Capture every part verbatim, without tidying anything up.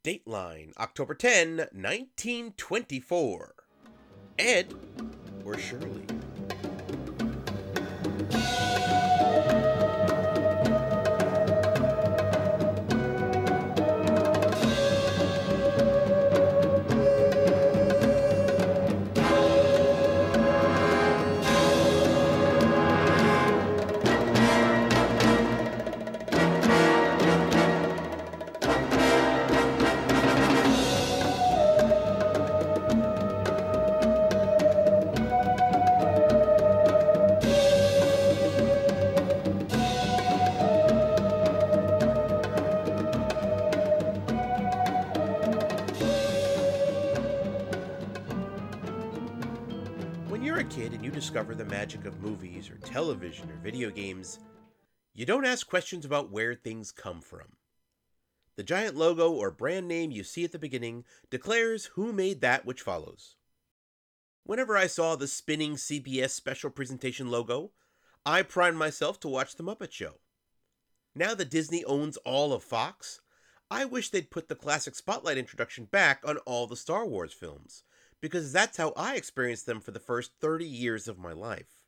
Dateline, October tenth, nineteen twenty-four. Ed or Shirley? When you're a kid and you discover the magic of movies or television or video games, you don't ask questions about where things come from. The giant logo or brand name you see at the beginning declares who made that which follows. Whenever I saw the spinning C B S special presentation logo, I primed myself to watch The Muppet Show. Now that Disney owns all of Fox, I wish they'd put the classic spotlight introduction back on all the Star Wars films, because that's how I experienced them for the first thirty years of my life.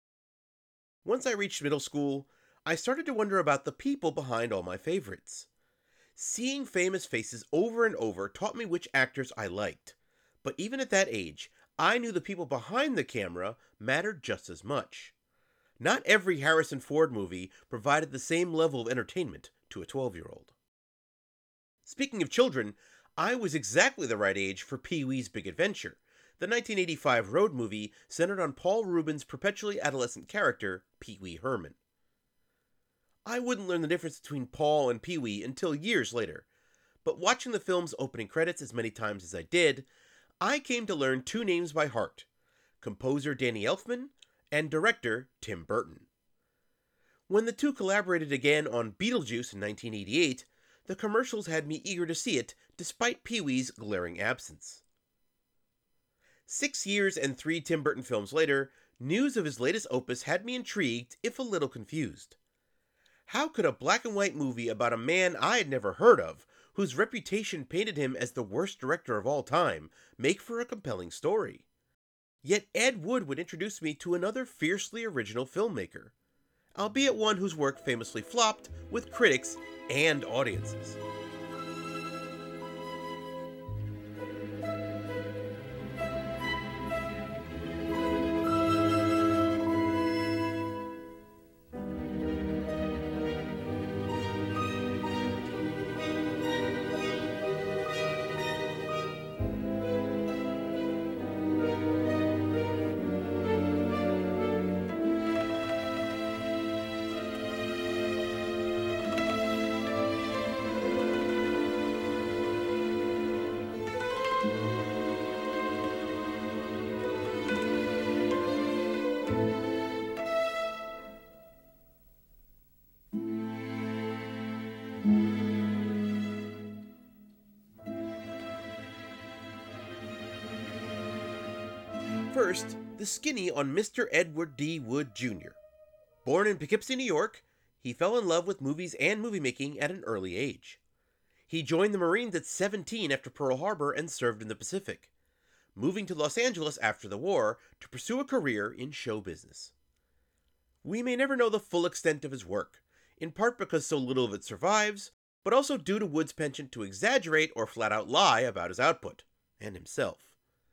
Once I reached middle school, I started to wonder about the people behind all my favorites. Seeing famous faces over and over taught me which actors I liked, but even at that age, I knew the people behind the camera mattered just as much. Not every Harrison Ford movie provided the same level of entertainment to a twelve-year-old. Speaking of children, I was exactly the right age for Pee-wee's Big Adventure, the nineteen eighty-five road movie centered on Paul Reubens' perpetually adolescent character, Pee-wee Herman. I wouldn't learn the difference between Paul and Pee-wee until years later, but watching the film's opening credits as many times as I did, I came to learn two names by heart: composer Danny Elfman and director Tim Burton. When the two collaborated again on Beetlejuice in nineteen eighty-eight, the commercials had me eager to see it, despite Pee-wee's glaring absence. Six years and three Tim Burton films later, news of his latest opus had me intrigued, if a little confused. How could a black and white movie about a man I had never heard of, whose reputation painted him as the worst director of all time, make for a compelling story? Yet Ed Wood would introduce me to another fiercely original filmmaker, albeit one whose work famously flopped with critics and audiences. First, the skinny on Mister Edward D. Wood Junior Born in Poughkeepsie, New York, he fell in love with movies and movie making at an early age. He joined the Marines at seventeen after Pearl Harbor and served in the Pacific, moving to Los Angeles after the war to pursue a career in show business. We may never know the full extent of his work, in part because so little of it survives, but also due to Wood's penchant to exaggerate or flat out lie about his output, and himself.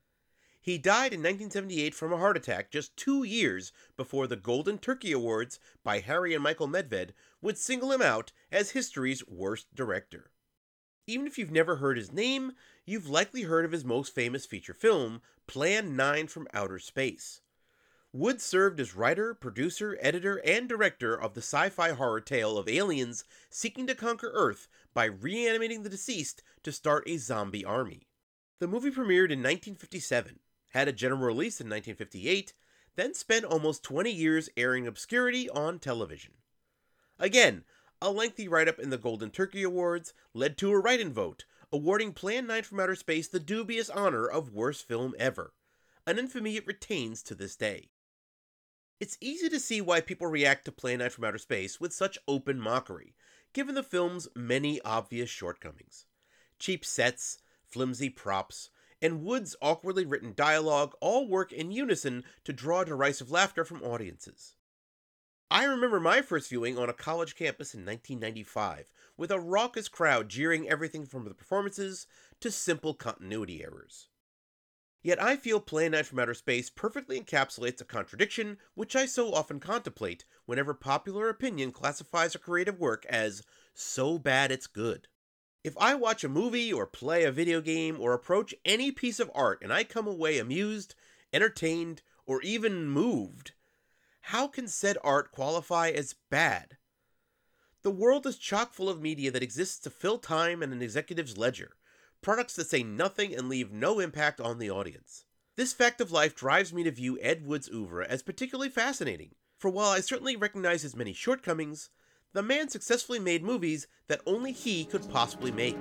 He died in nineteen seventy-eight from a heart attack just two years before the Golden Turkey Awards by Harry and Michael Medved would single him out as history's worst director. Even if you've never heard his name, you've likely heard of his most famous feature film, Plan nine from Outer Space. Wood served as writer, producer, editor, and director of the sci-fi horror tale of aliens seeking to conquer Earth by reanimating the deceased to start a zombie army. The movie premiered in nineteen fifty-seven, had a general release in nineteen fifty-eight, then spent almost twenty years airing obscurity on television. Again, a lengthy write-up in the Golden Turkey Awards led to a write-in vote, awarding Plan nine from Outer Space the dubious honor of worst film ever, an infamy it retains to this day. It's easy to see why people react to Plan nine from Outer Space with such open mockery, given the film's many obvious shortcomings. Cheap sets, flimsy props, and Wood's awkwardly written dialogue all work in unison to draw derisive laughter from audiences. I remember my first viewing on a college campus in nineteen ninety-five, with a raucous crowd jeering everything from the performances to simple continuity errors. Yet I feel Plan nine from Outer Space perfectly encapsulates a contradiction which I so often contemplate whenever popular opinion classifies a creative work as so bad it's good. If I watch a movie or play a video game or approach any piece of art and I come away amused, entertained, or even moved, how can said art qualify as bad? The world is chock full of media that exists to fill time and an executive's ledger, products that say nothing and leave no impact on the audience. This fact of life drives me to view Ed Wood's oeuvre as particularly fascinating, for while I certainly recognize his many shortcomings, the man successfully made movies that only he could possibly make.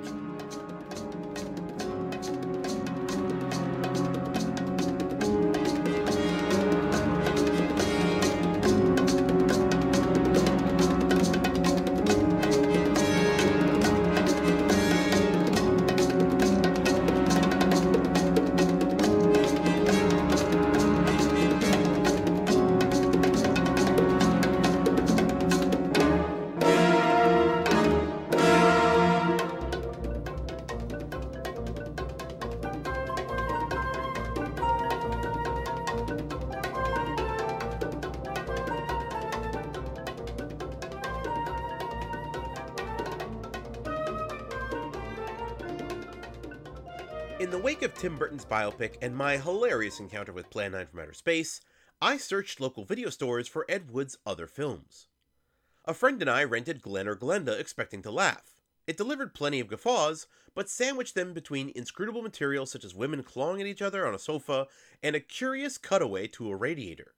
In the wake of Tim Burton's biopic and my hilarious encounter with Plan nine from Outer Space, I searched local video stores for Ed Wood's other films. A friend and I rented Glen or Glenda expecting to laugh. It delivered plenty of guffaws, but sandwiched them between inscrutable material such as women clawing at each other on a sofa and a curious cutaway to a radiator.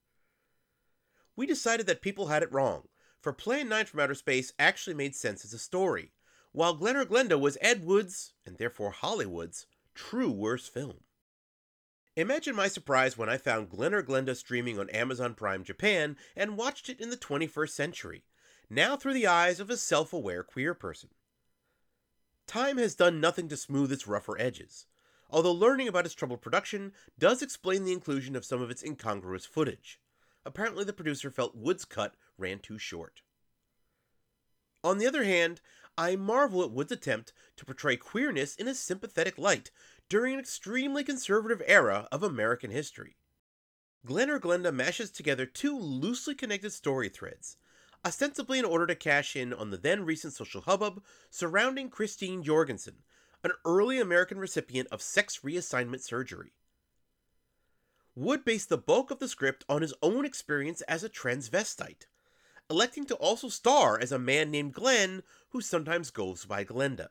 We decided that people had it wrong, for Plan nine from Outer Space actually made sense as a story, while Glen or Glenda was Ed Wood's, and therefore Hollywood's, true worst film. Imagine my surprise when I found Glen or Glenda streaming on Amazon Prime Japan and watched it in the twenty-first century, now through the eyes of a self-aware queer person. Time has done nothing to smooth its rougher edges, although learning about its troubled production does explain the inclusion of some of its incongruous footage. Apparently the producer felt Wood's cut ran too short. On the other hand, I marvel at Wood's attempt to portray queerness in a sympathetic light during an extremely conservative era of American history. Glen or Glenda mashes together two loosely connected story threads, ostensibly in order to cash in on the then recent social hubbub surrounding Christine Jorgensen, an early American recipient of sex reassignment surgery. Wood based the bulk of the script on his own experience as a transvestite, electing to also star as a man named Glen who sometimes goes by Glenda.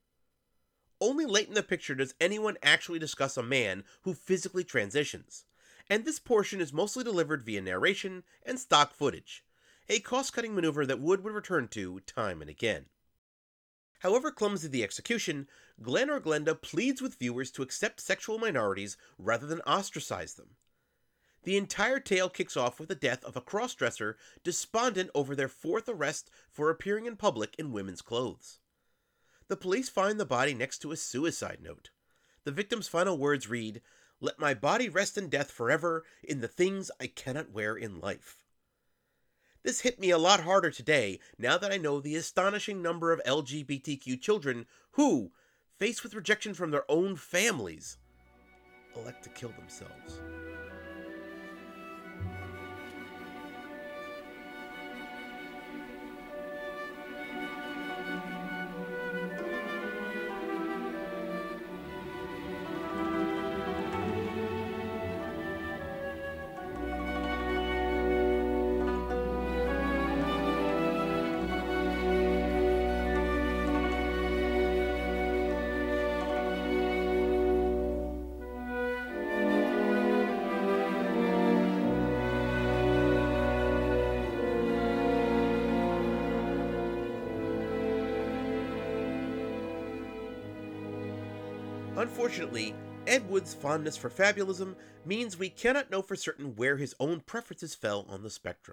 Only late in the picture does anyone actually discuss a man who physically transitions, and this portion is mostly delivered via narration and stock footage, a cost-cutting maneuver that Wood would return to time and again. However clumsy the execution, Glen or Glenda pleads with viewers to accept sexual minorities rather than ostracize them. The entire tale kicks off with the death of a cross-dresser despondent over their fourth arrest for appearing in public in women's clothes. The police find the body next to a suicide note. The victim's final words read, "Let my body rest in death forever in the things I cannot wear in life." This hit me a lot harder today now that I know the astonishing number of L G B T Q children who, faced with rejection from their own families, elect to kill themselves. Unfortunately, Ed Wood's fondness for fabulism means we cannot know for certain where his own preferences fell on the spectrum.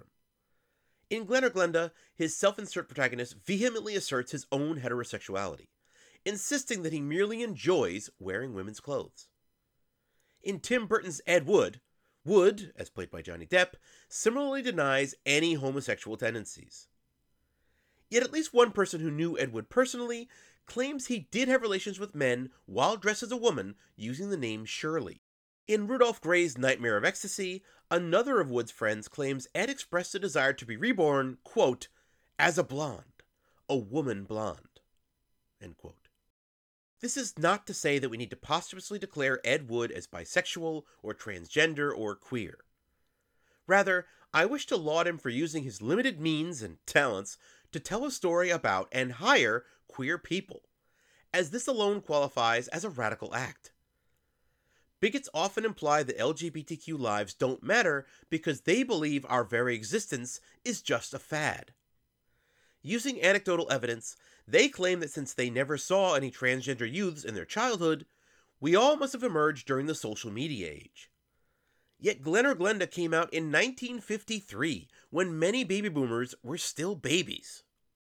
In Glen or Glenda, his self-insert protagonist vehemently asserts his own heterosexuality. insisting that he merely enjoys wearing women's clothes. In Tim Burton's Ed Wood, Wood, as played by Johnny Depp, similarly denies any homosexual tendencies. Yet at least one person who knew Ed Wood personally claims he did have relations with men while dressed as a woman using the name Shirley. In Rudolph Gray's Nightmare of Ecstasy, another of Wood's friends claims Ed expressed a desire to be reborn, quote, as a blonde, a woman blonde, end quote. This is not to say that we need to posthumously declare Ed Wood as bisexual or transgender or queer. Rather, I wish to laud him for using his limited means and talents to tell a story about and hire queer people, as this alone qualifies as a radical act. Bigots often imply that L G B T Q lives don't matter because they believe our very existence is just a fad. Using anecdotal evidence, they claim that since they never saw any transgender youths in their childhood, we all must have emerged during the social media age. Yet Glen or Glenda came out in nineteen fifty-three, when many baby boomers were still babies.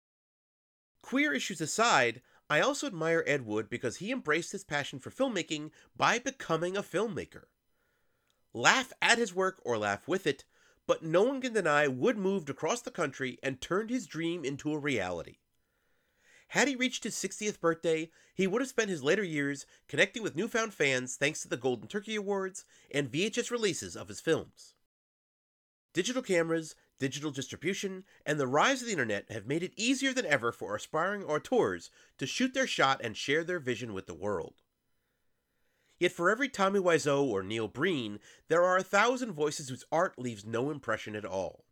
Queer issues aside, I also admire Ed Wood because he embraced his passion for filmmaking by becoming a filmmaker. Laugh at his work or laugh with it, but no one can deny Wood moved across the country and turned his dream into a reality. Had he reached his sixtieth birthday, he would have spent his later years connecting with newfound fans thanks to the Golden Turkey Awards and V H S releases of his films. Digital cameras, digital distribution, and the rise of the internet have made it easier than ever for aspiring auteurs to shoot their shot and share their vision with the world. Yet for every Tommy Wiseau or Neil Breen, there are a thousand voices whose art leaves no impression at all.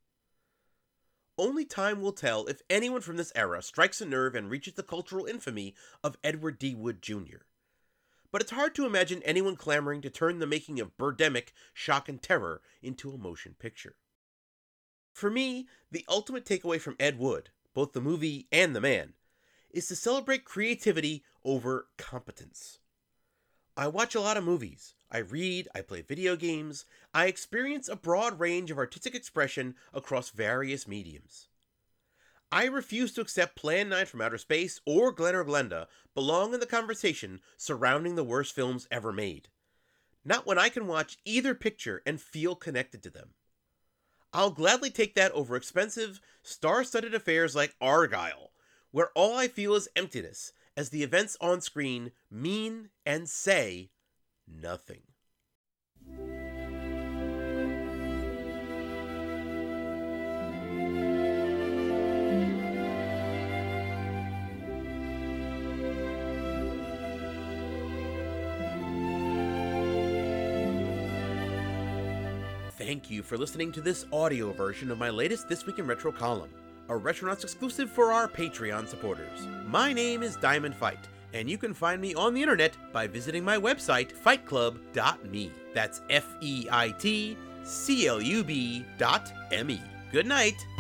Only time will tell if anyone from this era strikes a nerve and reaches the cultural infamy of Edward D. Wood Junior But it's hard to imagine anyone clamoring to turn the making of Birdemic, Shock and Terror into a motion picture. For me, the ultimate takeaway from Ed Wood, both the movie and the man, is to celebrate creativity over competence. I watch a lot of movies, I read, I play video games, I experience a broad range of artistic expression across various mediums. I refuse to accept Plan nine from Outer Space or Glen or Glenda belong in the conversation surrounding the worst films ever made. Not when I can watch either picture and feel connected to them. I'll gladly take that over expensive, star-studded affairs like Argylle, where all I feel is emptiness, as the events on screen mean and say nothing. Thank you for listening to this audio version of my latest This Week in Retro column, a Retronauts exclusive for our Patreon supporters. My name is Diamond Fight, and you can find me on the internet by visiting my website, fight club dot me. That's F E I T C L U B dot M E. Good night!